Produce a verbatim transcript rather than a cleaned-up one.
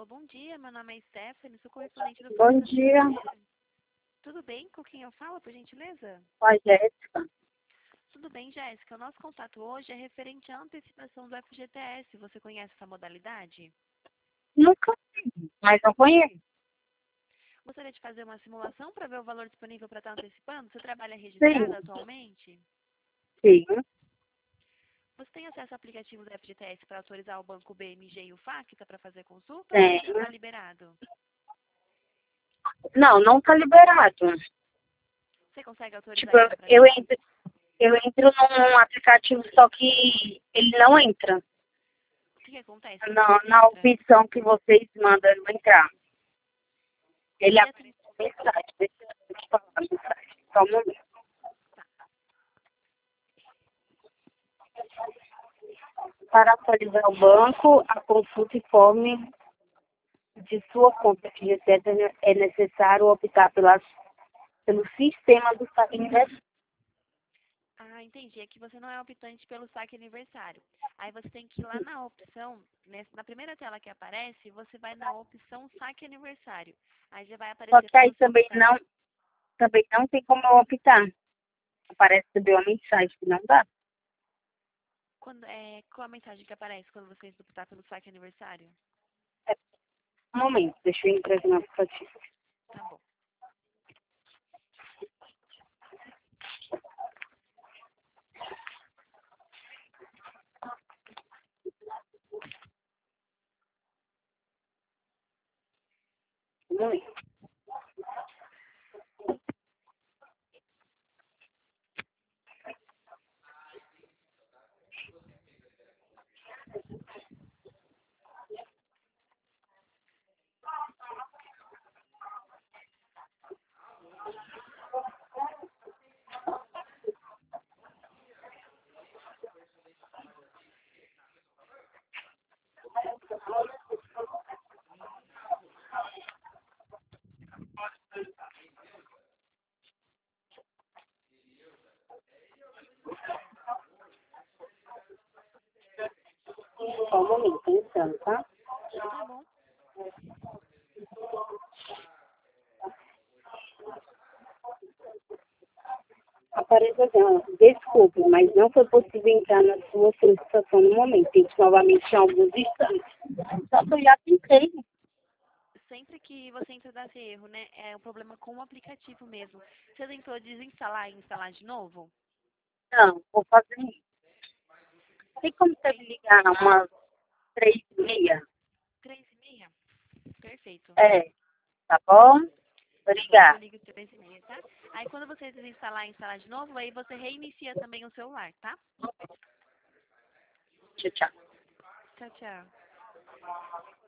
bom dia. Meu nome é Stephanie, sou correspondente do Bom Porto dia, Financeiro. Tudo bem? Com quem eu falo, por gentileza? com a Jéssica. Tudo bem, Jéssica. O nosso contato hoje é referente à antecipação do F G T S. Você conhece essa modalidade? Nunca vi, mas eu conheço. Gostaria de fazer uma simulação para ver o valor disponível para estar antecipando? Você trabalha registrado Sim, atualmente? sim, Você tem acesso ao aplicativo do F G T S para autorizar o banco B M G e o Facta para fazer consulta ou tem. ainda não está liberado? Não, não tá liberado. Você consegue autorizar Tipo, eu, então para eu mim? entro, eu entro num aplicativo, só que ele não entra. O que, que acontece quando Na, não na entra? opção que vocês mandam eu entrar. Ele E a abre mensagem. Deixa eu te falar a mensagem. Só um momento. Para atualizar o banco, a consulta informe de sua conta F G T S é necessário optar pelas, pelo sistema do saque universal. Ah, entendi. É que você não é optante pelo saque aniversário. Aí você tem que ir lá na opção, nessa- na primeira tela que aparece, você vai na opção saque aniversário. Aí já vai Só aparecer que para aí você também optar. não, também não tem como eu optar. Aparece também uma mensagem que não dá. Quando, é, qual a mensagem que aparece quando você optar pelo saque aniversário? É, um momento, deixa eu entrar aqui na aplicativo. Tá bom. Um momento. Só um momento, pensando, tá? Tá bom. Aparece assim, ó, desculpe, mas não foi possível entrar na sua solicitação no momento. Tem que novamente em alguns instantes. Só que eu já tentei. Sempre que você entra desse erro, né? É um problema com o aplicativo mesmo. Você tentou desinstalar e instalar de novo? Não, vou fazer isso. Tem como você me ligar umas três e meia? Três e meia? Perfeito. É, tá bom? Tá bom, então eu Obrigada. ligo três e meia, tá? Aí quando você desinstalar e instalar de novo, aí você reinicia também o celular, tá? Tchau, tchau. Tchau, tchau.